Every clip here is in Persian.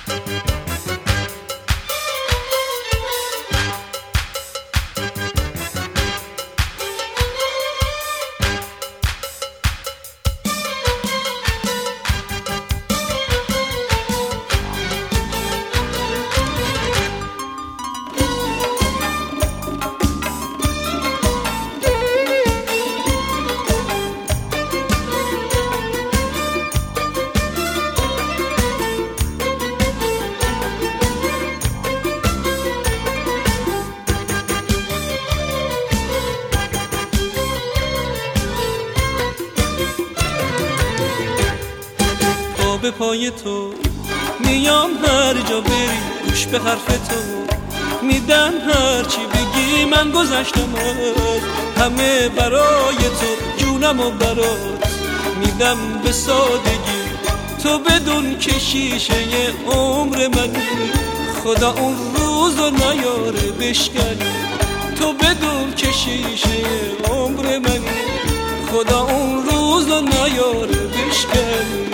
به پای تو میام هر جا بری، گوش به حرف تو میدم، هر چی بگی من گذشتم از همه برای تو، جونم و برات میدم به سادگی. تو بدون که شیشه عمر منی، خدا اون روزو نیاره بشکنی. تو بدون که شیشه عمر منی، خدا اون روزو نیاره بشکنی.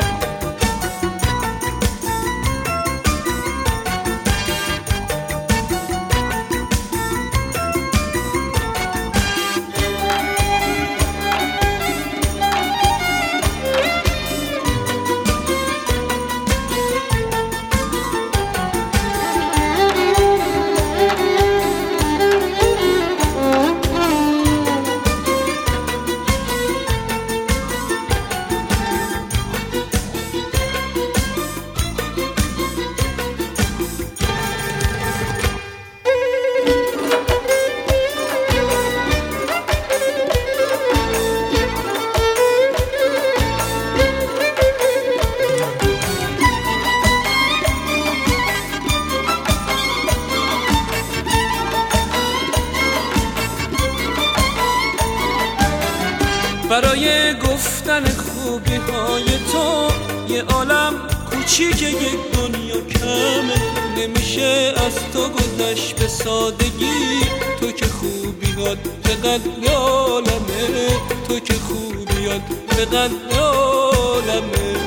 برای گفتن خوبی های تو یه عالم کوچیک، یک دنیا کمه. نمیشه از تو گذشت به سادگی. تو که خوبیات به قد عالمه، تو که خوبیات به قد عالمه.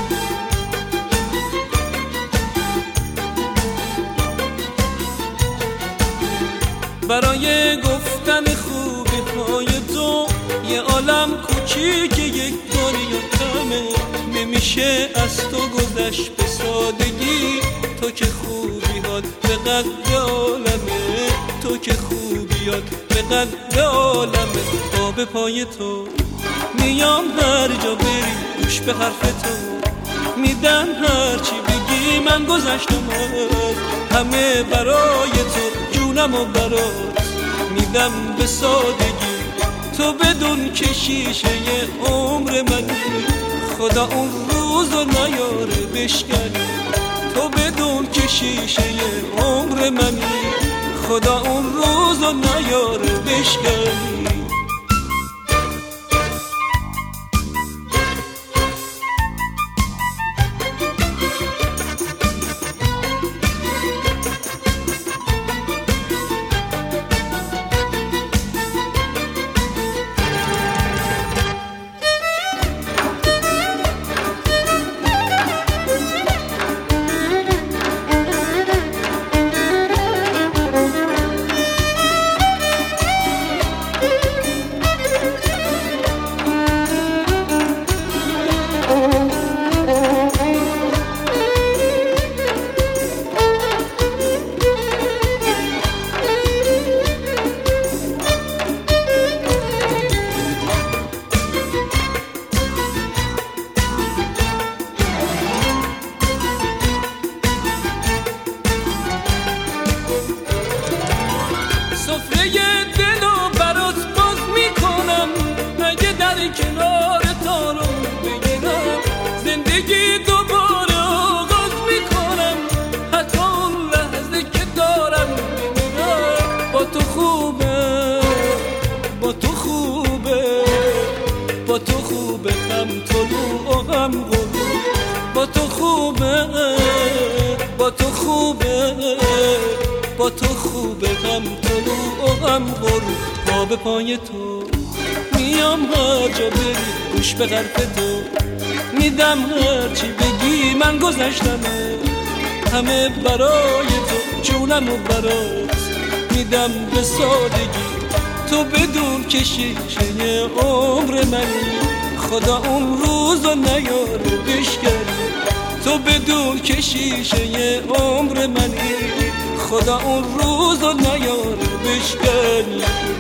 برای گفتن خوبی های تو یه عالم کوچیک، یک دنیا کمه. نمیشه از تو گذشت به سادگی. تو که خوبیات به قد عالمه، تو که خوبیات به قد عالمه. تا به پای تو میام هر جا بری، گوش به حرف تو میدم، هر چی بگی من گذشتم از همه برای تو، جونم و برات میدم به سادگی. تو بدون که شیشه عمر منی، خدا اون روزو نیاره بشکنی. تو بدون که شیشه عمر منی، خدا اون روزو نیاره بشکنی. سفره دلو برات باز میکنم، اگه در کنار تا رو بگیرم. زندگی دوباره آغاز میکنم، حتی اون لحظه که دارم میمیرم. با تو خوبه، با تو خوبه، با تو خوبه، هم طلوع و هم غروب. با تو خوبه، با تو خوبه، با تو خوبه، هم طلوع و هم غروب. پا به پای تو میام هر جا بری، گوش به حرف تو میدم، هر چی بگی من گذشتمه. همه برای تو، جونمو برات میدم به سادگی. تو بدون که شیشه عمر منی، خدا اون روزو نیاره بشکنی. تو بدون که شیشه عمر منی، خدا اون روزو نیاره بشکنی.